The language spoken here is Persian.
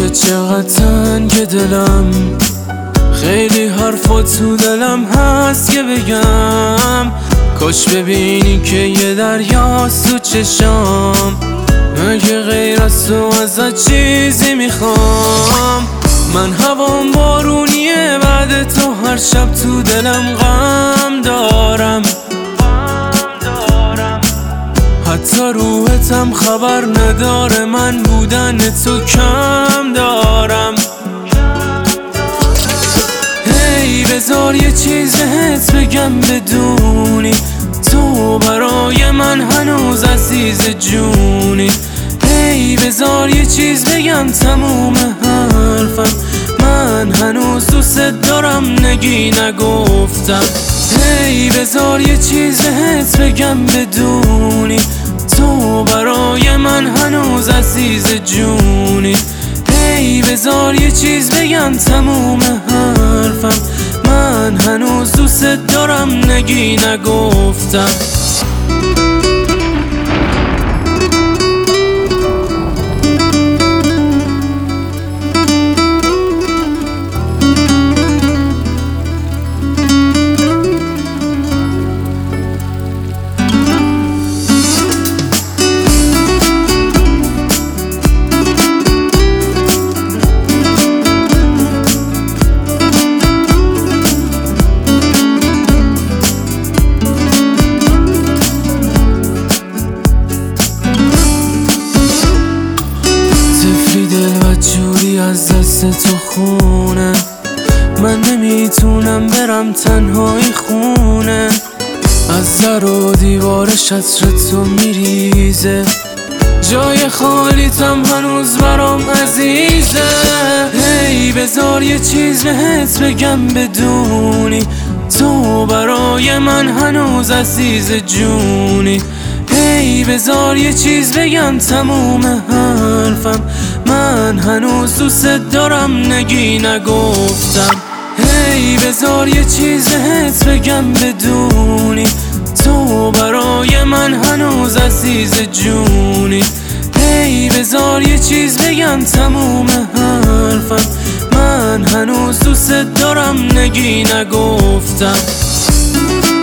شده چقدر تنگ دلم، خیلی حرفا تو دلم هست که بگم. کاش ببینی که یه دریاست تو چشام، مگه غیر از تو ازت چیزی میخوام؟ من هوام بارونیه، بعد تو هر شب تو دلم غم دارم. حتی روحتم خبر نداره، من بودن تو کم دارم. هی بذار یه چیز بهت بگم بدونی، تو برای من هنوز عزیز جونی. هی بذار یه چیز بگم تموم حرفم، من هنوز دوست دارم نگی نگفتم. هی بذار یه چیز بهت بگم بدونی، تو برای من هنوز عزیز جونی. هی بذار یه چیز بگم تموم حرفم، من هنوز دوست دارم نگی نگفتم. جوری از دست تو خونه، من نمیتونم برم تنهایی خونه. از در و دیوار شطر تو میریزه، جای خالیتم هنوز برام عزیزه. هی بذار یه چیز بهت بگم بدونی، تو برای من هنوز عزیز جونی. هی بذار یه چیز بگم تموم حرفم، من هنوز دوست دارم نگی نگفتم. هی بذار یه چیز بهت بگم بدونی، تو برای من هنوز عزیز جونی. هی بذار یه چیز بگم تموم حرفم، من هنوز دوست دارم نگی نگفتم.